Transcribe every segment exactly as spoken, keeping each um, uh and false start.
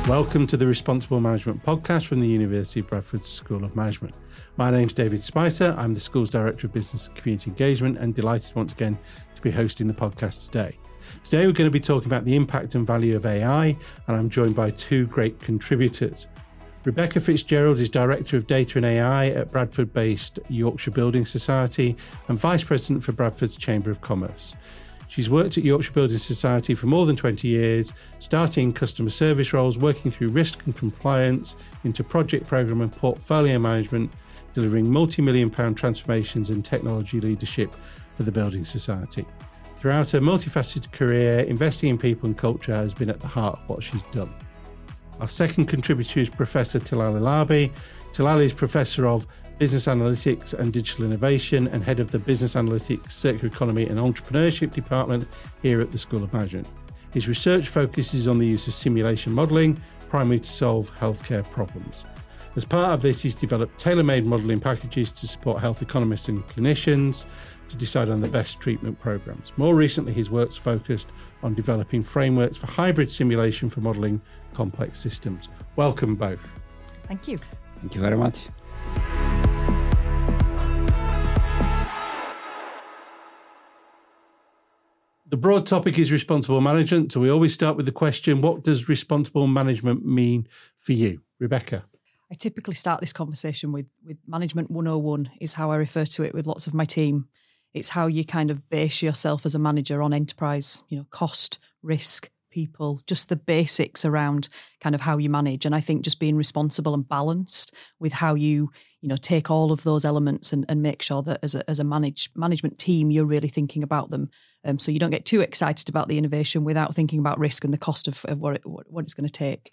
Welcome to the Responsible Management Podcast from the University of Bradford School of Management. My name's David Spicer. I'm the school's Director of Business and Community Engagement and delighted once again to be hosting the podcast today. Today we're going to be talking about the impact and value of A I, and I'm joined by two great contributors. Rebecca Fitzgerald is Director of Data and A I at Bradford-based Yorkshire Building Society and Vice President for Bradford's Chamber of Commerce. She's worked at Yorkshire Building Society for more than twenty years, starting customer service roles, working through risk and compliance, into project programme and portfolio management, delivering multi-million pound transformations and technology leadership for the Building Society. Throughout her multifaceted career, investing in people and culture has been at the heart of what she's done. Our second contributor is Professor Talal Elabi. Talal is Professor of Business Analytics and Digital Innovation and Head of the Business Analytics, Circular Economy and Entrepreneurship Department here at the School of Management. His research focuses on the use of simulation modelling, primarily to solve healthcare problems. As part of this, he's developed tailor-made modelling packages to support health economists and clinicians to decide on the best treatment programmes. More recently, his work's focused on developing frameworks for hybrid simulation for modelling complex systems. Welcome both. Thank you. Thank you very much. The broad topic is responsible management. So we always start with the question, what does responsible management mean for you? Rebecca? I typically start this conversation with, with Management one oh one is how I refer to it with lots of my team. It's how you kind of base yourself as a manager on enterprise, you know, cost, risk, people, just the basics around kind of how you manage. And I think just being responsible and balanced with how you, you know, take all of those elements and, and make sure that as a, as a manage, management team, you're really thinking about them. Um, so you don't get too excited about the innovation without thinking about risk and the cost of, of what, it, what, what it's going to take.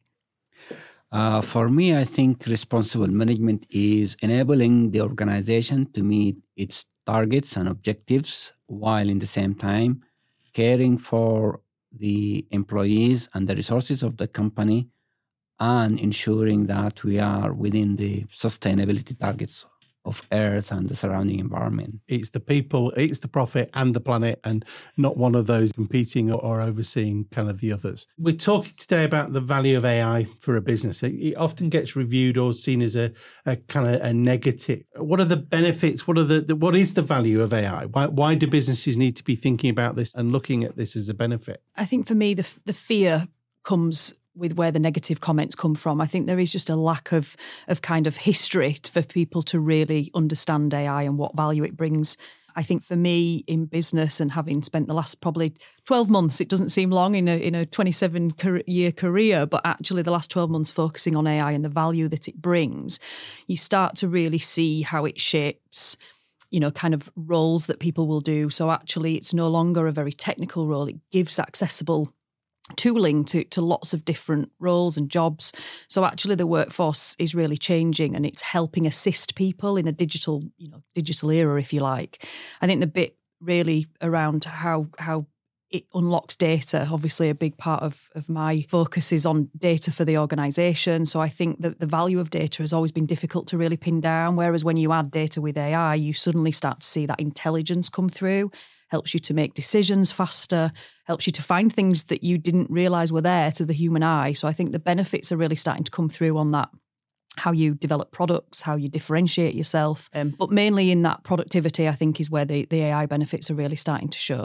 Uh, for me, I think responsible management is enabling the organization to meet its targets and objectives while in the same time caring for the employees and the resources of the company and ensuring that we are within the sustainability targets of Earth and the surrounding environment. It's the people, it's the profit and the planet, and not one of those competing or overseeing kind of the others. We're talking today about the value of A I for a business. It often gets reviewed or seen as a, a kind of a negative. What are the benefits? What are the, the what is the value of A I? Why, why do businesses need to be thinking about this and looking at this as a benefit? I think for me, the the fear comes with where the negative comments come from. I think there is just a lack of of kind of history for people to really understand A I and what value it brings. I think for me in business and having spent the last probably twelve months, it doesn't seem long in a in a twenty-seven year career, but actually the last twelve months focusing on A I and the value that it brings, you start to really see how it shapes, you know, kind of roles that people will do. So actually it's no longer a very technical role. It gives accessible tooling to, to lots of different roles and jobs. So actually the workforce is really changing and it's helping assist people in a digital, you know, digital era, if you like. I think the bit really around how how it unlocks data, obviously a big part of, of my focus is on data for the organisation. So I think that the value of data has always been difficult to really pin down, whereas when you add data with A I, you suddenly start to see that intelligence come through, helps you to make decisions faster, helps you to find things that you didn't realise were there to the human eye. So I think the benefits are really starting to come through on that, how you develop products, how you differentiate yourself. Um, but mainly in that productivity, I think, is where the, the A I benefits are really starting to show.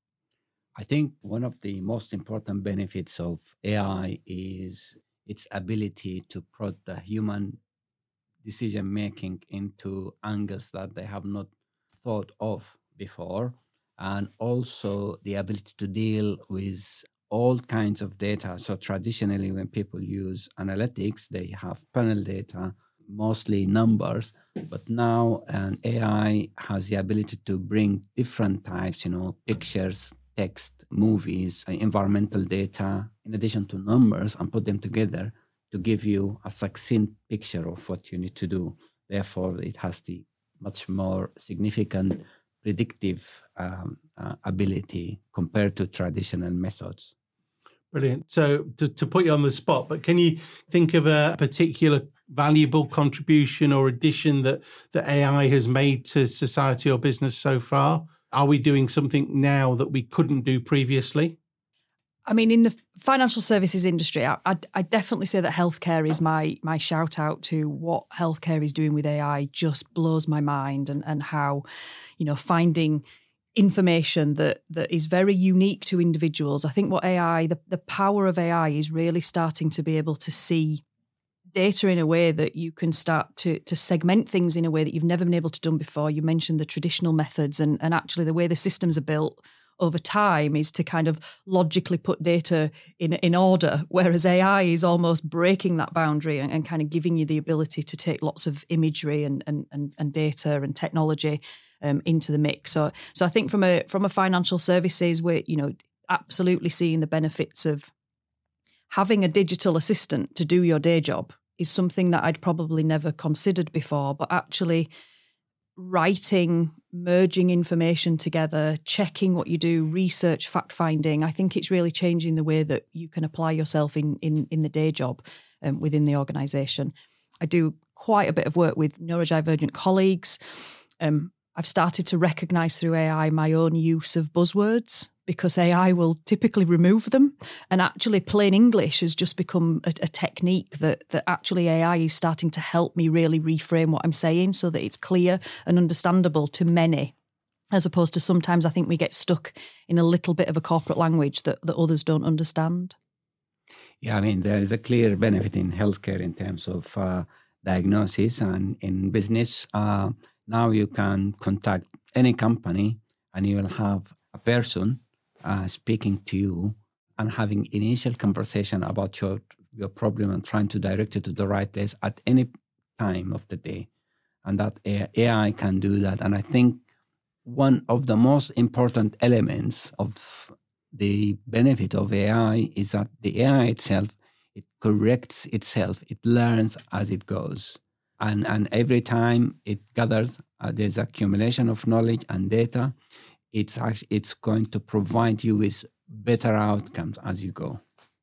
I think one of the most important benefits of A I is its ability to put the human decision-making into angles that they have not thought of before, and also the ability to deal with all kinds of data. So traditionally, when people use analytics, they have panel data, mostly numbers, but now an A I has the ability to bring different types, you know, pictures, text, movies, environmental data, in addition to numbers, and put them together to give you a succinct picture of what you need to do. Therefore, it has the much more significant predictive um, uh, ability compared to traditional methods. Brilliant. So to, to put you on the spot, but can you think of a particular valuable contribution or addition that, that A I has made to society or business so far? Are we doing something now that we couldn't do previously? I mean, in the financial services industry, I, I, I definitely say that healthcare is my my shout out to what healthcare is doing with A I. Just blows my mind, and and how, you know, finding information that that is very unique to individuals. I think what A I, the, the power of A I is really starting to be able to see data in a way that you can start to to segment things in a way that you've never been able to do before. You mentioned the traditional methods, and, and actually the way the systems are built over time is to kind of logically put data in in order, whereas A I is almost breaking that boundary and, and kind of giving you the ability to take lots of imagery and and and, and data and technology um, into the mix. So so I think from a from a financial services, we're, you know, absolutely seeing the benefits of having a digital assistant to do your day job is something that I'd probably never considered before, but actually writing, merging information together, checking what you do, research, fact-finding, I think it's really changing the way that you can apply yourself in in, in the day job um, within the organisation. I do quite a bit of work with neurodivergent colleagues. Um, I've started to recognise through A I my own use of buzzwords, because A I will typically remove them, and actually plain English has just become a, a technique that that actually A I is starting to help me really reframe what I'm saying so that it's clear and understandable to many, as opposed to sometimes I think we get stuck in a little bit of a corporate language that, that others don't understand. Yeah, I mean, there is a clear benefit in healthcare in terms of uh, diagnosis, and in business. Uh, now you can contact any company and you will have a person Uh, speaking to you and having initial conversation about your your problem and trying to direct you to the right place at any time of the day. And that A I can do that. And I think one of the most important elements of the benefit of A I is that the A I itself, it corrects itself. It learns as it goes. And, and every time it gathers, uh, there's accumulation of knowledge and data. It's actually, it's going to provide you with better outcomes as you go.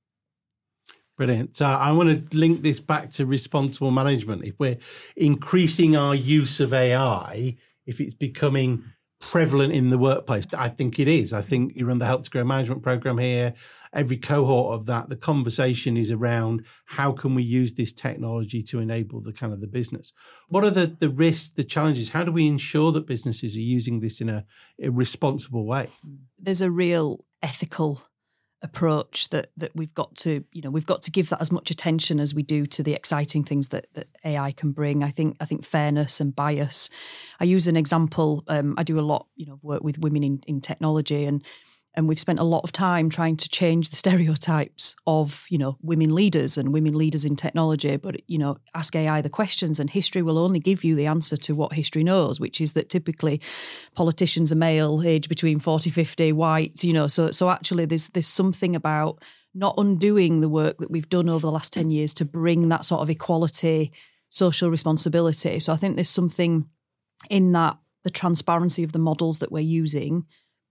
Brilliant. So I want to link this back to responsible management. If we're increasing our use of A I, if it's becoming prevalent in the workplace, I think it is. I think you run the Help to Grow management program here. Every cohort of that, the conversation is around how can we use this technology to enable the kind of the business. What are the, the risks, the challenges? How do we ensure that businesses are using this in a, a responsible way? There's a real ethical approach that that we've got to, you know, we've got to give that as much attention as we do to the exciting things that, that A I can bring. I think I think fairness and bias. I use an example. Um, I do a lot, you know, work with women in, in technology, and and we've spent a lot of time trying to change the stereotypes of, you know, women leaders and women leaders in technology. But, you know, ask A I the questions and history will only give you the answer to what history knows, which is that typically politicians are male, age between forty, fifty, white, you know. So so actually there's there's something about not undoing the work that we've done over the last ten years to bring that sort of equality, social responsibility. So I think there's something in that, the transparency of the models that we're using,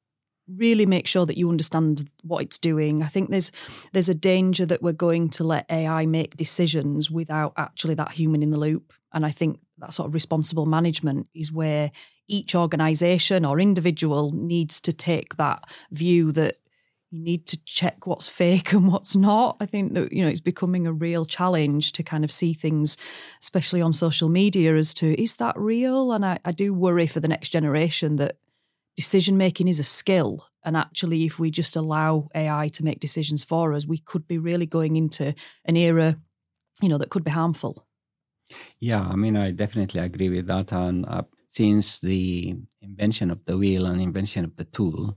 really make sure that you understand what it's doing. I think there's there's a danger that we're going to let A I make decisions without actually that human in the loop. And I think that sort of responsible management is where each organisation or individual needs to take that view that you need to check what's fake and what's not. I think that, you know, it's becoming a real challenge to kind of see things, especially on social media, as to, is that real? And I, I do worry for the next generation that decision making is a skill, and actually if we just allow A I to make decisions for us, we could be really going into an era, you know, that could be harmful. Yeah, I mean, I definitely agree with that. And uh, since the invention of the wheel and invention of the tool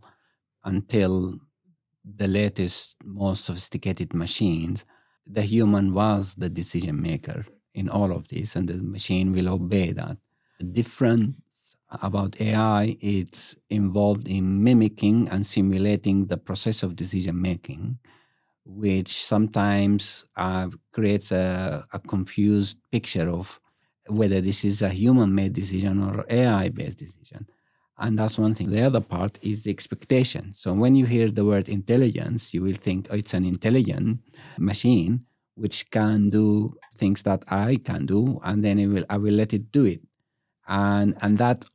until the latest, most sophisticated machines, the human was the decision maker in all of this, and the machine will obey that. The difference about A I, it's involved in mimicking and simulating the process of decision making, which sometimes uh, creates a, a confused picture of whether this is a human-made decision or A I-based decision. And that's one thing. The other part is the expectation. So when you hear the word intelligence, you will think, oh, it's an intelligent machine which can do things that I can do, and then it will, I will let it do it. And and that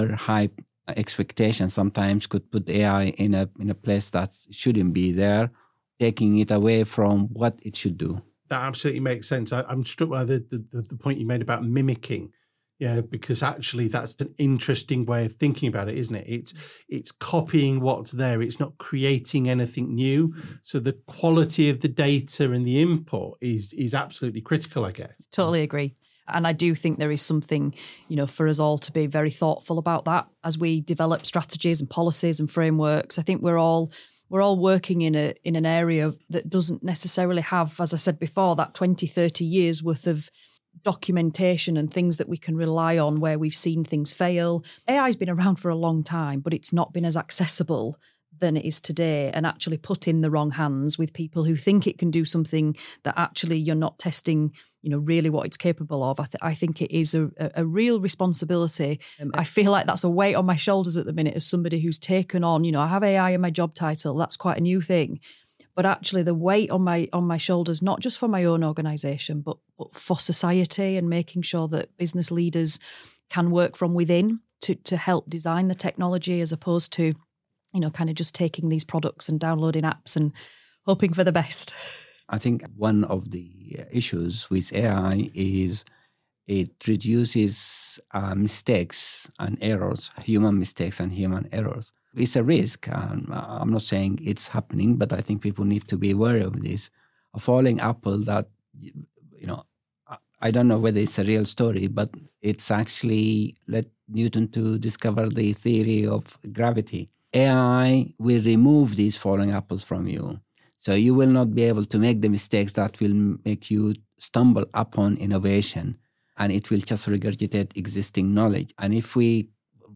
overhyped expectation sometimes could put A I in a in a place that shouldn't be there, taking it away from what it should do. That absolutely makes sense. I, I'm struck by the, the the point you made about mimicking. Yeah, because actually that's an interesting way of thinking about it, isn't it? It's it's copying what's there. It's not creating anything new. So the quality of the data and the input is is absolutely critical, I guess. Totally agree. And I do think there is something, you know, for us all to be very thoughtful about that as we develop strategies and policies and frameworks. I think we're all we're all working in a in an area that doesn't necessarily have, as I said before, that twenty, thirty years worth of documentation and things that we can rely on where we've seen things fail. A I has been around for a long time, but it's not been as accessible than it is today, and actually put in the wrong hands with people who think it can do something that actually you're not testing, you know, really what it's capable of. I, th- I think it is a, a real responsibility. Um, I feel like that's a weight on my shoulders at the minute as somebody who's taken on, you know, I have A I in my job title. That's quite a new thing. But actually the weight on my on my shoulders, not just for my own organisation, but, but for society, and making sure that business leaders can work from within to to help design the technology, as opposed to, you know, kind of just taking these products and downloading apps and hoping for the best. I think one of the issues with A I is it reduces uh, mistakes and errors, human mistakes and human errors. It's a risk. Um, I'm not saying it's happening, but I think people need to be aware of this. A falling apple that, you know, I don't know whether it's a real story, but it's actually led Newton to discover the theory of gravity. A I will remove these falling apples from you. So you will not be able to make the mistakes that will make you stumble upon innovation, and it will just regurgitate existing knowledge. And if we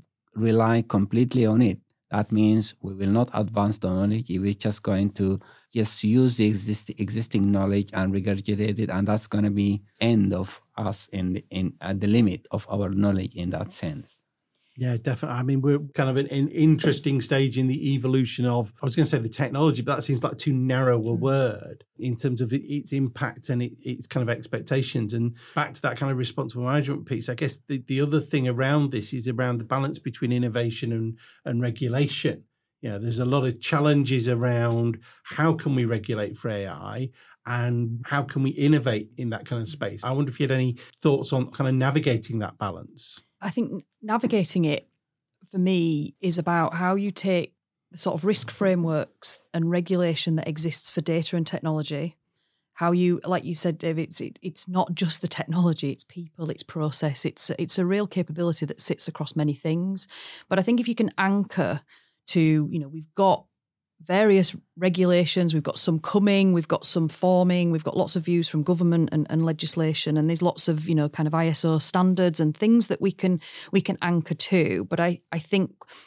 rely completely on it, that means we will not advance the knowledge. We're just going to just use the exist- existing knowledge and regurgitate it, and that's going to be end of us in in at the limit of our knowledge in that sense. Yeah, definitely. I mean, we're kind of an, an interesting stage in the evolution of, I was going to say the technology, but that seems like too narrow a word in terms of it, its impact and it, its kind of expectations. And back to that kind of responsible management piece, I guess the, the other thing around this is around the balance between innovation and, and regulation. You know, there's a lot of challenges around how can we regulate for A I and how can we innovate in that kind of space. I wonder if you had any thoughts on kind of navigating that balance. I think navigating it for me is about how you take the sort of risk frameworks and regulation that exists for data and technology. How you, like you said, Dave, it's it, it's not just the technology, it's people, it's process, it's it's a real capability that sits across many things. But I think if you can anchor to, you know, we've got various regulations, we've got some coming, we've got some forming, we've got lots of views from government and, and legislation, and there's lots of, you know, kind of I S O standards and things that we can we can anchor to. But I, I think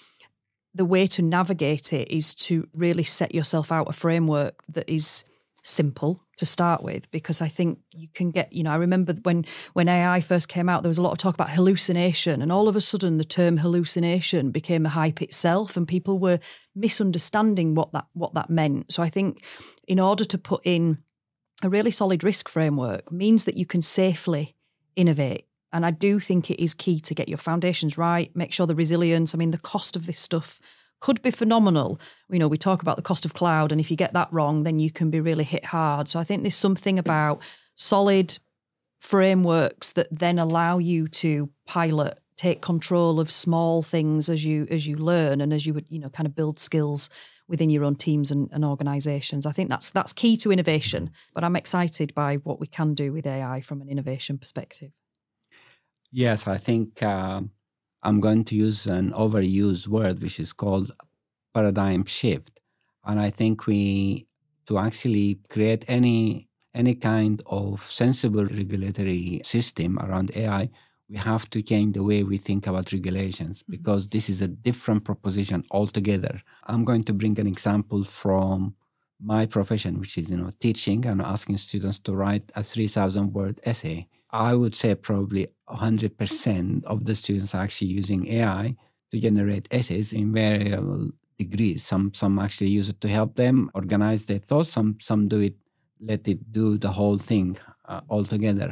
the way to navigate it is to really set yourself out a framework that is simple to start with, because I think you can get, you know, I remember when when A I first came out, there was a lot of talk about hallucination, and all of a sudden the term hallucination became a hype itself, and people were misunderstanding what that what that meant. So I think in order to put in a really solid risk framework means that you can safely innovate. And I do think it is key to get your foundations right, make sure the resilience, I mean, the cost of this stuff could be phenomenal. You know, we talk about the cost of cloud, and if you get that wrong, then you can be really hit hard. So I think there's something about solid frameworks that then allow you to pilot, take control of small things as you as you learn and as you would, you know, kind of build skills within your own teams and, and organizations. I think that's that's key to innovation. But I'm excited by what we can do with A I from an innovation perspective. Yes, I think uh, I'm going to use an overused word, which is called paradigm shift. And I think we, to actually create any any kind of sensible regulatory system around A I, we have to change the way we think about regulations, because this is a different proposition altogether. I'm going to bring an example from my profession, which is, you know, teaching and asking students to write a three thousand word essay. I would say probably one hundred percent of the students are actually using A I to generate essays in variable degrees. Some some actually use it to help them organize their thoughts. Some some do it, let it do the whole thing uh, altogether.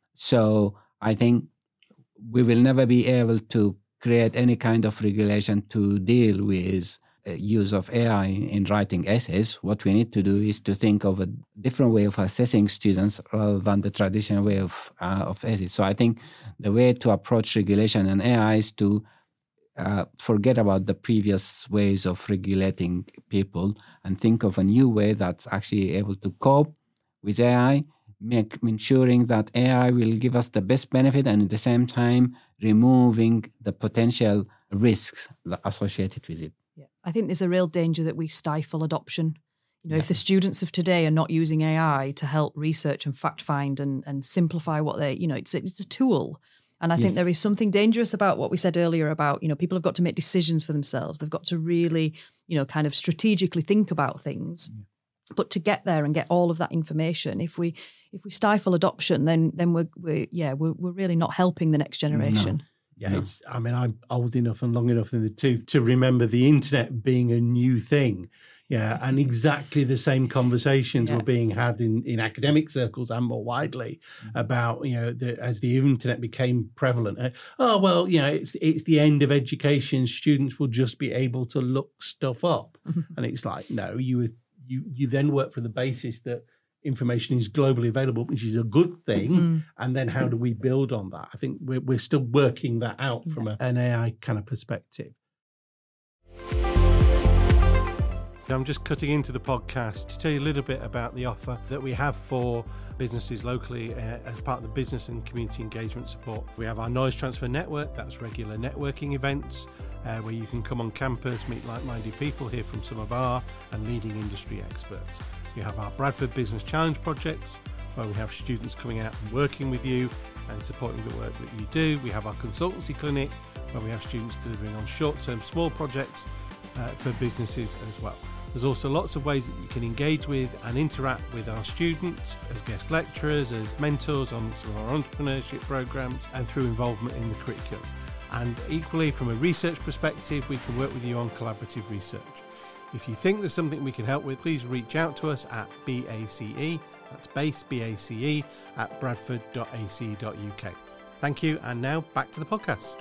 So I think we will never be able to create any kind of regulation to deal with uh, use of A I in writing essays, what we need to do is to think of a different way of assessing students rather than the traditional way of uh, of essays. So I think the way to approach regulation and A I is to uh, forget about the previous ways of regulating people and think of a new way that's actually able to cope with A I, make, ensuring that A I will give us the best benefit and at the same time removing the potential risks associated with it. Yeah. I think there's a real danger that we stifle adoption. You know, Yeah. if the students of today are not using A I to help research and fact find and, and simplify what they, you know, it's, it's a tool. And I Yes. think there is something dangerous about what we said earlier about, you know, people have got to make decisions for themselves. They've got to really, you know, kind of strategically think about things. Yeah. But to get there and get all of that information, if we if we stifle adoption, then then we're, we're yeah we're we're really not helping the next generation. No. Yeah, No. it's. I mean, I'm old enough and long enough in the tooth to remember the internet being a new thing. Yeah, and exactly the same conversations Yeah. were being had in, in academic circles and more widely about, you know, the, as the internet became prevalent. Uh, oh well, you know, it's it's the end of education. Students will just be able to look stuff up, and it's like, no, you would you you then work for the basis that information is globally available, which is a good thing. Mm. And then how do we build on that? I think we're, we're still working that out from a, an A I kind of perspective. I'm just cutting into the podcast to tell you a little bit about the offer that we have for businesses locally uh, as part of the business and community engagement support. We have our Knowledge Transfer Network, that's regular networking events uh, where you can come on campus, meet like-minded people, hear from some of our and leading industry experts. We have our Bradford Business Challenge projects where we have students coming out and working with you and supporting the work that you do. We have our consultancy clinic where we have students delivering on short-term small projects uh, for businesses as well. There's also lots of ways that you can engage with and interact with our students as guest lecturers, as mentors on some of our entrepreneurship programs and through involvement in the curriculum. And equally, from a research perspective, we can work with you on collaborative research. If you think there's something we can help with, please reach out to us at B A C E, that's base, B A C E, at bradford dot a c dot u k. Thank you, and now back to the podcast.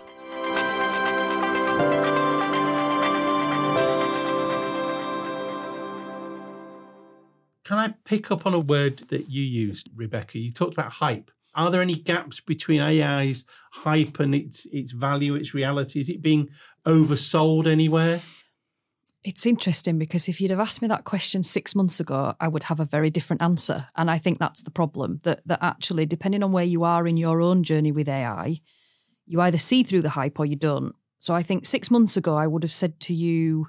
Can I pick up on a word that you used, Rebecca? You talked about hype. Are there any gaps between A I's hype and its its value, its reality? Is it being oversold anywhere? It's interesting because if you'd have asked me that question six months ago, I would have a very different answer. And I think that's the problem, that that actually, depending on where you are in your own journey with A I, you either see through the hype or you don't. So I think six months ago, I would have said to you,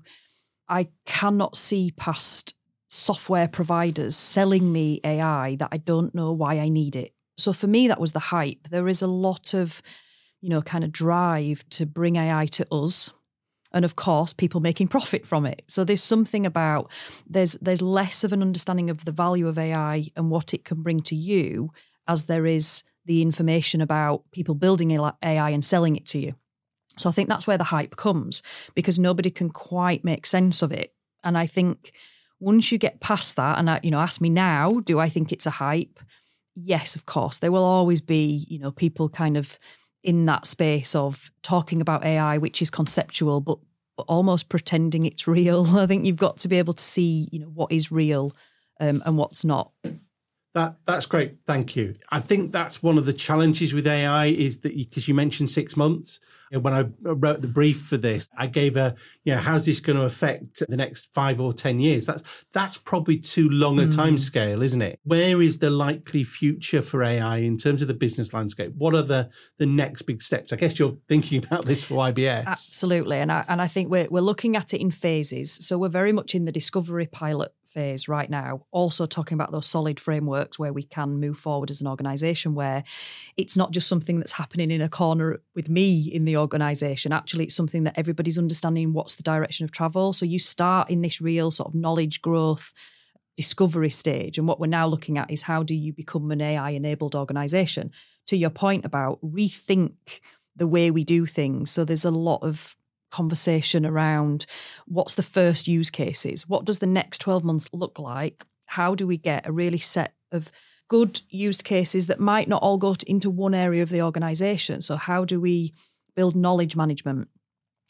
I cannot see past software providers selling me A I that I don't know why I need it. So for me, that was the hype. There is a lot of, you know, kind of drive to bring A I to us. And of course, people making profit from it. So there's something about, there's there's less of an understanding of the value of A I and what it can bring to you as there is the information about people building A I and selling it to you. So I think that's where the hype comes, because nobody can quite make sense of it. And I think once you get past that, and I, you know, ask me now, do I think it's a hype? Yes, of course. There will always be, you know, people kind of in that space of talking about A I, which is conceptual, but, but almost pretending it's real. I think you've got to be able to see, you know, what is real um, and what's not. That that's great. Thank you. I think that's one of the challenges with A I is that, because you, you mentioned six months. And when I wrote the brief for this, I gave a, you know, how's this going to affect the next five or ten years? That's that's probably too long a mm. time scale, isn't it? Where is the likely future for A I in terms of the business landscape? What are the, the next big steps? I guess you're thinking about this for I B S. Absolutely. And I, and I think we're, we're looking at it in phases. So we're very much in the discovery pilot phase right now, also talking about those solid frameworks where we can move forward as an organisation, where it's not just something that's happening in a corner with me in the organisation. Actually, it's something that everybody's understanding what's the direction of travel. So you start in this real sort of knowledge growth discovery stage. And what we're now looking at is how do you become an A I-enabled organisation? To your point about rethink the way we do things. So there's a lot of conversation around what's the first use cases, what does the next twelve months look like, how do we get a really set of good use cases that might not all go to, into one area of the organisation. So how do we build knowledge management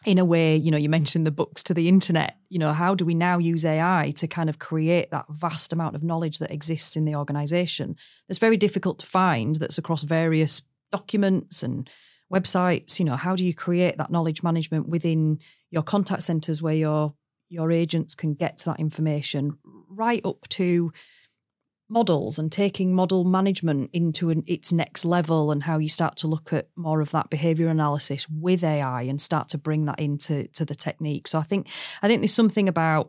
in a way, you know, you mentioned the books to the internet, you know, how do we now use A I to kind of create that vast amount of knowledge that exists in the organisation that's very difficult to find, that's across various documents and websites? You know, how do you create that knowledge management within your contact centres where your your agents can get to that information, right up to models and taking model management into an, its next level, and how you start to look at more of that behaviour analysis with A I and start to bring that into to the technique. So I think I think there's something about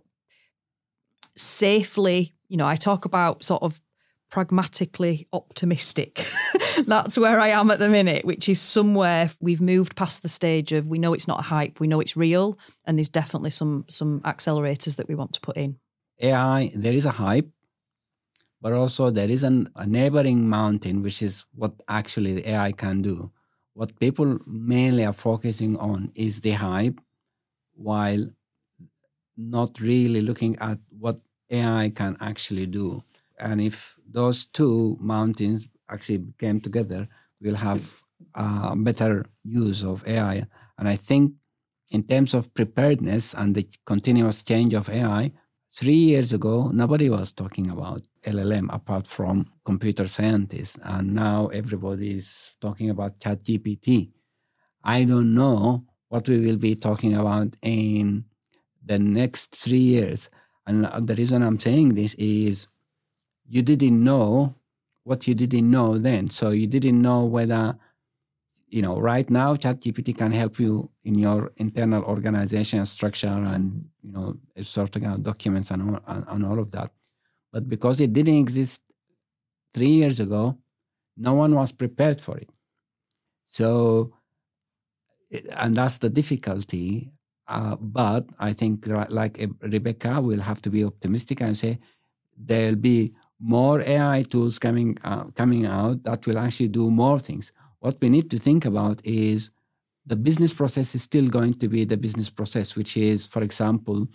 safely, you know, I talk about sort of pragmatically optimistic. That's where I am at the minute, which is somewhere we've moved past the stage of we know it's not a hype, we know it's real, and there's definitely some some accelerators that we want to put in. A I, there is a hype, but also there is an, a neighboring mountain, which is what actually the A I can do. What people mainly are focusing on is the hype, while not really looking at what A I can actually do. And if those two mountains actually came together, we'll have a better use of A I. And I think in terms of preparedness and the continuous change of A I, three years ago, nobody was talking about L L M apart from computer scientists. And now everybody is talking about ChatGPT. I don't know what we will be talking about in the next three years. And the reason I'm saying this is you didn't know what you didn't know then. So you didn't know whether, you know, right now ChatGPT can help you in your internal organization structure and, you know, sorting out documents and all, and, and all of that. But because it didn't exist three years ago, no one was prepared for it. So, and that's the difficulty. Uh, but I think like Rebecca, we'll have to be optimistic and say there'll be more A I tools coming uh, coming out that will actually do more things. What we need to think about is the business process is still going to be the business process, which is, for example,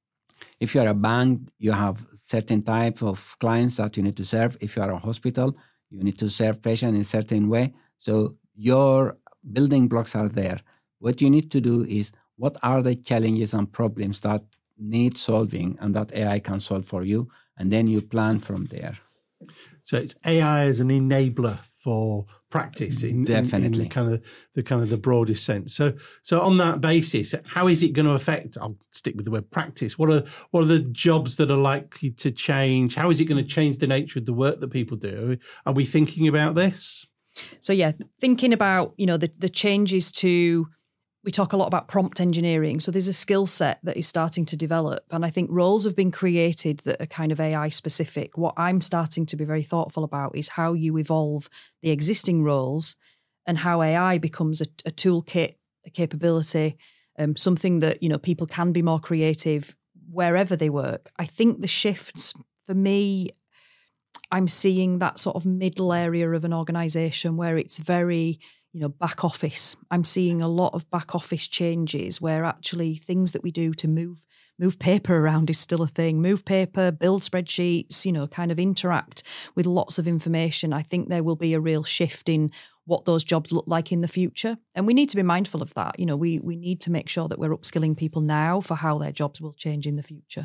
if you're a bank, you have certain type of clients that you need to serve. If you are a hospital, you need to serve patients in a certain way. So your building blocks are there. What you need to do is, what are the challenges and problems that need solving and that A I can solve for you? And then you plan from there. So it's A I as an enabler for practice in, Definitely. in, in the kind of the kind of the broadest sense. So so on that basis, how is it going to affect? I'll stick with the word practice. What are what are the jobs that are likely to change? How is it going to change the nature of the work that people do? Are we thinking about this? So yeah, thinking about, you know, the the changes to. We talk a lot about prompt engineering. So there's a skill set that is starting to develop. And I think roles have been created that are kind of A I specific. What I'm starting to be very thoughtful about is how you evolve the existing roles and how A I becomes a, a toolkit, a capability, um, something that, you know, people can be more creative wherever they work. I think the shifts for me, I'm seeing that sort of middle area of an organisation where it's very, you know, back office. I'm seeing a lot of back office changes where actually things that we do to move move paper around is still a thing. Move paper, build spreadsheets, you know, kind of interact with lots of information. I think there will be a real shift in what those jobs look like in the future. And we need to be mindful of that. You know, we we need to make sure that we're upskilling people now for how their jobs will change in the future.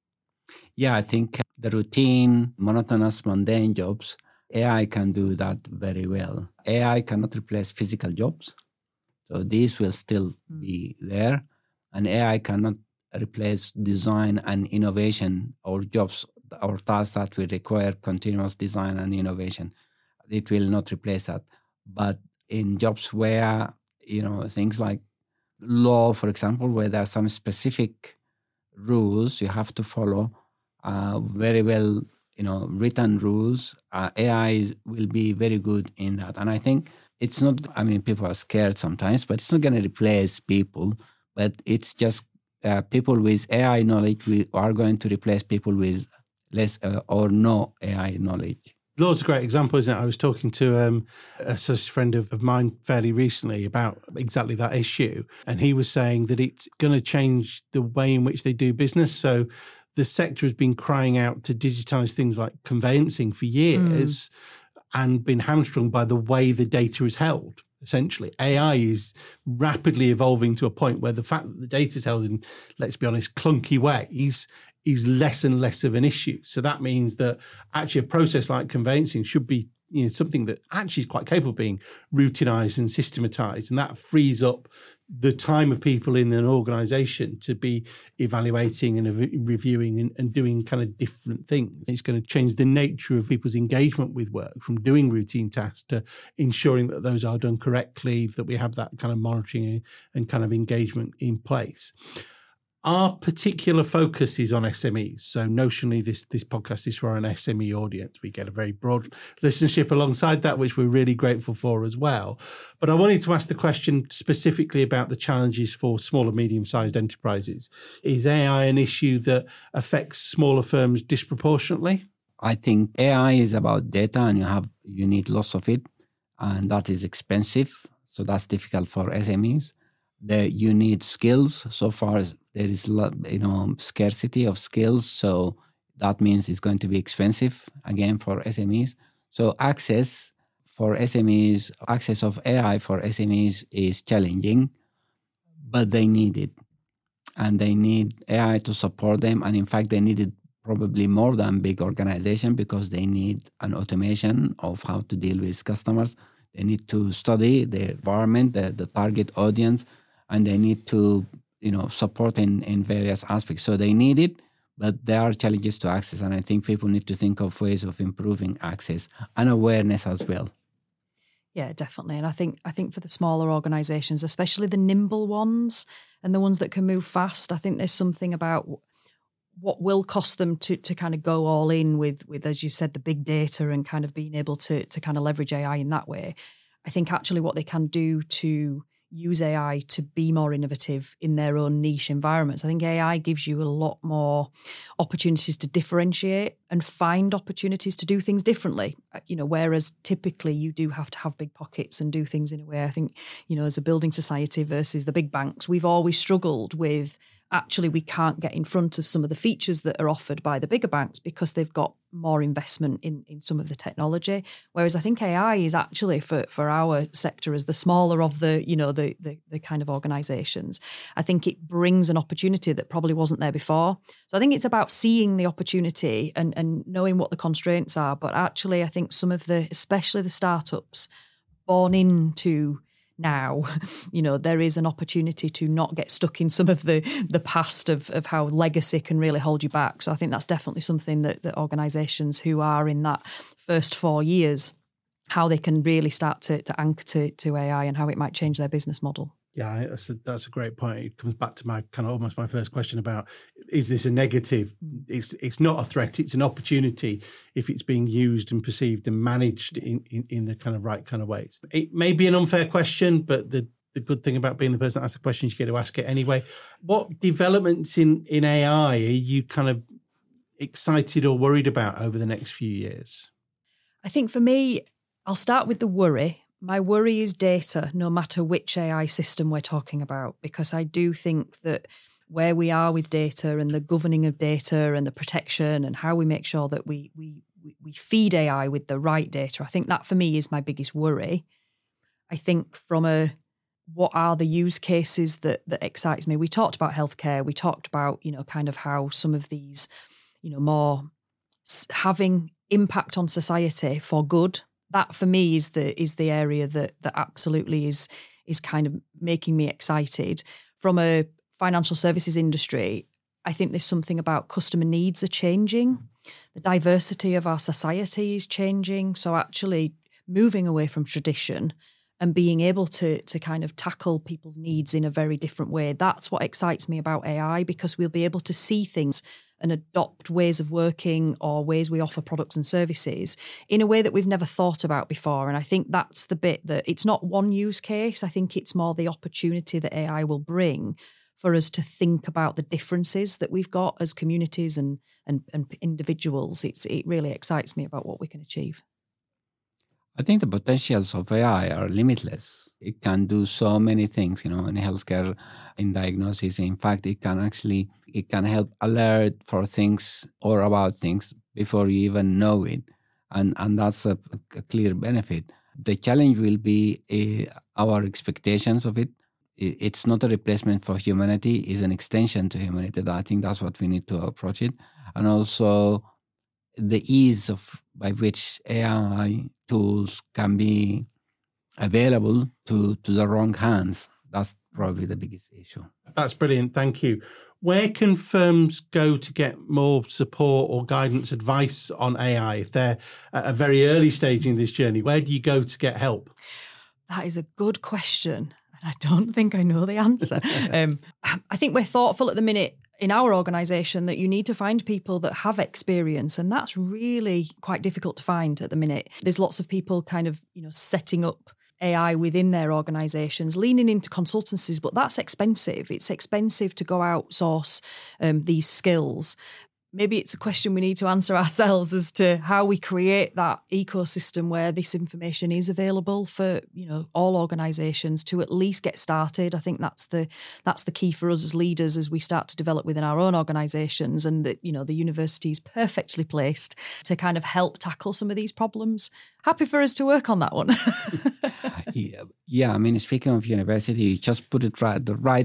Yeah, I think the routine, monotonous, mundane jobs, A I can do that very well. A I cannot replace physical jobs. So these will still mm. be there. And A I cannot replace design and innovation or jobs or tasks that will require continuous design and innovation. It will not replace that. But in jobs where, you know, things like law, for example, where there are some specific rules you have to follow, uh, very well, you know, written rules, uh, A I will be very good in that. And I think it's not, I mean, people are scared sometimes, but it's not going to replace people, but it's just uh, people with A I knowledge we are going to replace people with less uh, or no A I knowledge. Law's a great example, isn't it? I was talking to um, a friend of, of mine fairly recently about exactly that issue. And he was saying that it's going to change the way in which they do business. So the sector has been crying out to digitize things like conveyancing for years mm. and been hamstrung by the way the data is held. essentially. A I is rapidly evolving to a point where the fact that the data is held in, let's be honest, clunky ways is less and less of an issue. So that means that actually a process like conveyancing should be, you know, something that actually is quite capable of being routinized and systematized. And that frees up the time of people in an organization to be evaluating and ev- reviewing and, and doing kind of different things. It's going to change the nature of people's engagement with work from doing routine tasks to ensuring that those are done correctly, that we have that kind of monitoring and kind of engagement in place. Our particular focus is on S M Es. So notionally, this, this podcast is for an S M E audience. We get a very broad listenership alongside that, which we're really grateful for as well. But I wanted to ask the question specifically about the challenges for small and medium-sized enterprises. Is A I an issue that affects smaller firms disproportionately? I think A I is about data, and you have you need lots of it, and that is expensive. So that's difficult for S M Es. That you need skills. So far as there is, you know, scarcity of skills. So that means it's going to be expensive again for S M Es. So access for S M Es, access of A I for S M Es is challenging, but they need it. And they need A I to support them. And in fact, they need it probably more than big organization because they need an automation of how to deal with customers. They need to study the environment, the, the target audience, and they need to, you know, support in, in various aspects. So they need it, but there are challenges to access. And I think people need to think of ways of improving access and awareness as well. Yeah, definitely. And I think I think for the smaller organisations, especially the nimble ones and the ones that can move fast, I think there's something about what will cost them to to kind of go all in with, with, as you said, the big data and kind of being able to to kind of leverage A I in that way. I think actually what they can do to use A I to be more innovative in their own niche environments. I think A I gives you a lot more opportunities to differentiate and find opportunities to do things differently. You know, whereas typically you do have to have big pockets and do things in a way. I think, you know, as a building society versus the big banks, we've always struggled with actually we can't get in front of some of the features that are offered by the bigger banks because they've got more investment in, in some of the technology. Whereas I think A I is actually for, for our sector as the smaller of the, you know, the, the, the kind of organisations, I think it brings an opportunity that probably wasn't there before. So I think it's about seeing the opportunity and, and knowing what the constraints are. But actually, I think some of the, especially the startups born into now, you know, there is an opportunity to not get stuck in some of the the past of, of how legacy can really hold you back. So I think that's definitely something that, that organisations who are in that first four years, how they can really start to, to anchor to, to A I and how it might change their business model. Yeah, that's a, that's a great point. It comes back to my kind of almost my first question about, is this a negative? It's it's not a threat. It's an opportunity if it's being used and perceived and managed in, in, in the kind of right kind of ways. It may be an unfair question, but the, the good thing about being the person that asks the question is you get to ask it anyway. What developments in, in A I are you kind of excited or worried about over the next few years? I think for me, I'll start with the worry. My worry is data, no matter which A I system we're talking about, because I do think that where we are with data and the governing of data and the protection and how we make sure that we we we feed A I with the right data, I think that for me is my biggest worry. I think from a what are the use cases that that excites me? We talked about healthcare. We talked about, you know, kind of how some of these, you know, more having impact on society for good. That for me is the is the area that that absolutely is is kind of making me excited. From a financial services industry, I think there's something about customer needs are changing. The diversity of our society is changing. So actually moving away from tradition and being able to to kind of tackle people's needs in a very different way. That's what excites me about A I, because we'll be able to see things and adopt ways of working or ways we offer products and services in a way that we've never thought about before. And I think that's the bit that it's not one use case. I think it's more the opportunity that A I will bring for us to think about the differences that we've got as communities and and, and individuals. It's it really excites me about what we can achieve. I think the potentials of A I are limitless. It can do so many things, you know, in healthcare, in diagnosis. In fact, it can actually, it can help alert for things or about things before you even know it. And and that's a, a clear benefit. the challenge will be uh, our expectations of it. It's not a replacement for humanity, it's an extension to humanity. I think that's what we need to approach it. And also the ease of by which A I tools can be available to, to the wrong hands. That's probably the biggest issue. That's brilliant. Thank you. Where can firms go to get more support or guidance, advice on A I if they're at a very early stage in this journey? Where do you go to get help? That is a good question. I don't think I know the answer. um, I think we're thoughtful at the minute in our organisation that you need to find people that have experience, and that's really quite difficult to find at the minute. There's lots of people kind of, you know, setting up A I within their organisations, leaning into consultancies, but that's expensive. It's expensive to go outsource um, these skills. Maybe it's a question we need to answer ourselves as to how we create that ecosystem where this information is available for, you know, all organisations to at least get started. I think that's the that's the key for us as leaders as we start to develop within our own organisations, and that, you know, the university is perfectly placed to kind of help tackle some of these problems. Happy for us to work on that one. yeah, yeah, I mean, speaking of university, you just put it right, the right.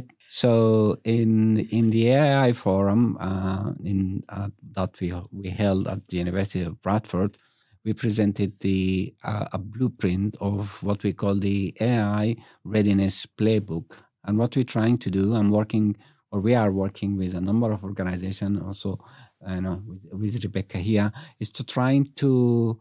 So in in the A I forum uh, in uh, that we we held at the University of Bradford, we presented the uh, a blueprint of what we call the A I readiness playbook. And what we're trying to do, I'm working, or we are working with a number of organizations, also, you know, with, with Rebecca here, is to trying to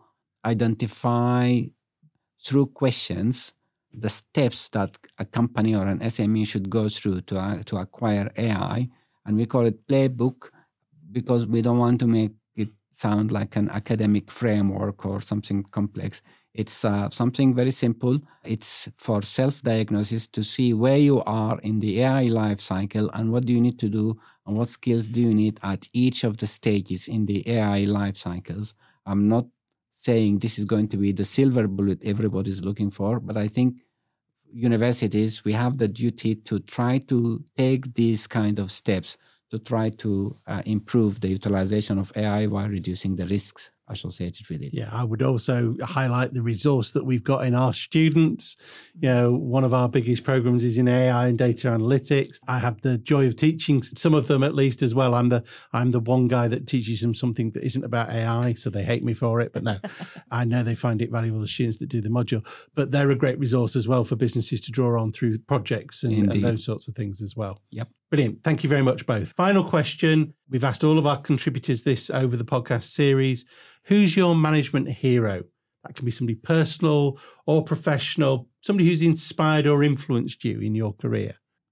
identify through questions the steps that a company or an S M E should go through to uh, to acquire A I. And we call it playbook because we don't want to make it sound like an academic framework or something complex. It's uh, something very simple. It's for self-diagnosis to see where you are in the A I life cycle and what do you need to do and what skills do you need at each of the stages in the A I life cycles. I'm not saying this is going to be the silver bullet everybody's looking for, but I think universities, we have the duty to try to take these kind of steps to try to uh, improve the utilization of A I while reducing the risks associated with it. Yeah, I would also highlight the resource that we've got in our students. You know, one of our biggest programs is in A I and data analytics. I have the joy of teaching some of them at least as well. I'm the I'm the one guy that teaches them something that isn't about A I, so they hate me for it. But no, I know they find it valuable, the students that do the module. But they're a great resource as well for businesses to draw on through projects and, and those sorts of things as well. Yep. Brilliant. Thank you very much, both. Final question. We've asked all of our contributors this over the podcast series. Who's your management hero? That can be somebody personal or professional, somebody who's inspired or influenced you in your career.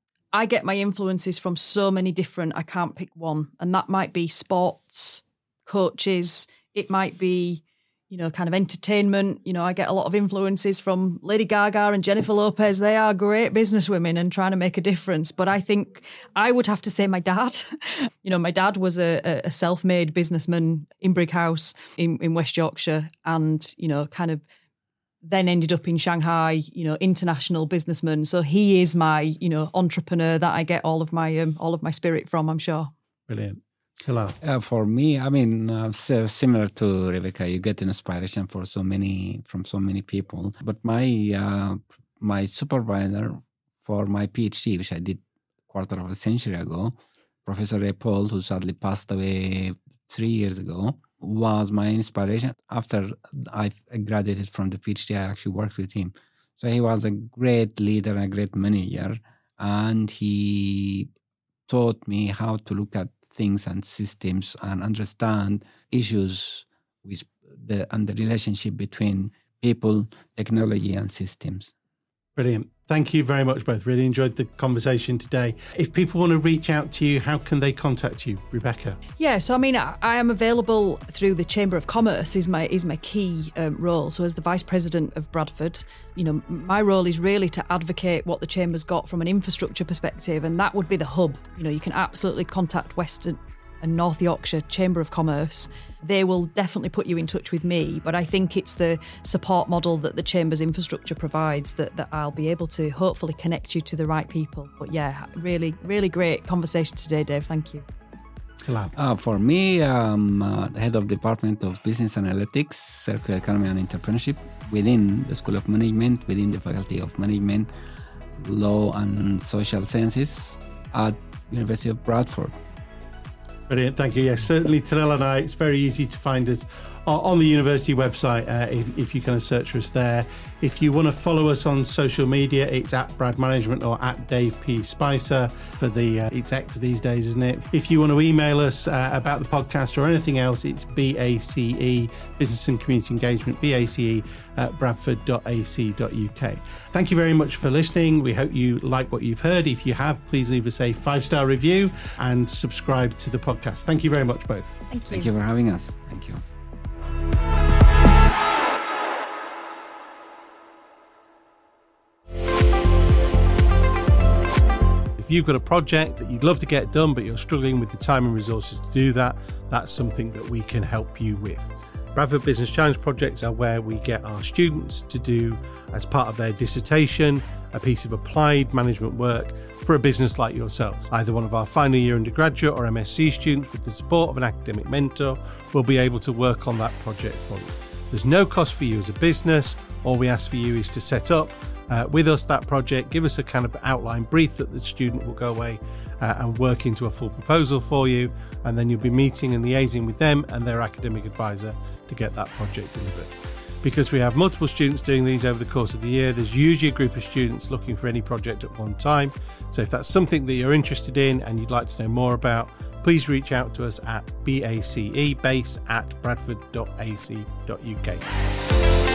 I get my influences from so many different, I can't pick one. And that might be sports, coaches, it might be, you know, kind of entertainment. You know, I get a lot of influences from Lady Gaga and Jennifer Lopez. They are great businesswomen and trying to make a difference. But I think I would have to say my dad. You know, my dad was a, a self-made businessman in Brighouse in, in West Yorkshire, and, you know, kind of then ended up in Shanghai, you know, international businessman. So he is my, you know, entrepreneur that I get all of my um, all of my spirit from, I'm sure. Brilliant. Uh, for me, I mean, uh, so similar to Rebecca, you get inspiration for so many from so many people. But my uh, my supervisor for my PhD, which I did a quarter of a century ago, Professor Ray Paul, who sadly passed away three years ago, was my inspiration. After I graduated from the PhD, I actually worked with him. So he was a great leader and a great manager, and he taught me how to look at things and systems and understand issues with the and the relationship between people, technology, and systems. Brilliant. Thank you very much, both. Really enjoyed the conversation today. If people want to reach out to you, how can they contact you, Rebecca? Yeah, so I mean, I, I am available through the Chamber of Commerce is my is my key um, role. So as the Vice President of Bradford, you know, my role is really to advocate what the Chamber's got from an infrastructure perspective, and that would be the hub. You know, you can absolutely contact Western and North Yorkshire Chamber of Commerce. They will definitely put you in touch with me, but I think it's the support model that the Chamber's infrastructure provides that, that I'll be able to hopefully connect you to the right people. But yeah, really, really great conversation today, Dave. Thank you. lab? Uh, for me, I'm uh, the head of Department of Business Analytics, Circular Economy and Entrepreneurship within the School of Management, within the Faculty of Management, Law and Social Sciences at University of Bradford. Brilliant, thank you. Yes, certainly Tanel and I, it's very easy to find us on the university website uh, if, if you kind of search for us there. If you want to follow us on social media, it's at Brad Management or at Dave P. Spicer for the, uh, it's X these days, isn't it? If you want to email us uh, about the podcast or anything else, it's B A C E, Business and Community Engagement, B A C E at bradford dot a c dot u k. Thank you very much for listening. We hope you like what you've heard. If you have, please leave us a five-star review and subscribe to the podcast. Thank you very much, both. Thank you. Thank you for having us. Thank you. If you've got a project that you'd love to get done, but you're struggling with the time and resources to do that, that's something that we can help you with. Bradford Business Challenge projects are where we get our students to do, as part of their dissertation, a piece of applied management work for a business like yourselves. Either one of our final year undergraduate or M S c students, with the support of an academic mentor, will be able to work on that project for you. There's no cost for you as a business. All we ask for you is to set up Uh, with us that project, give us a kind of outline brief that the student will go away uh, and work into a full proposal for you, and then you'll be meeting and liaising with them and their academic advisor to get that project delivered. Because we have multiple students doing these over the course of the year, there's usually a group of students looking for any project at one time. So if that's something that you're interested in and you'd like to know more about, please reach out to us at B A C E base at bradford dot a c dot u k.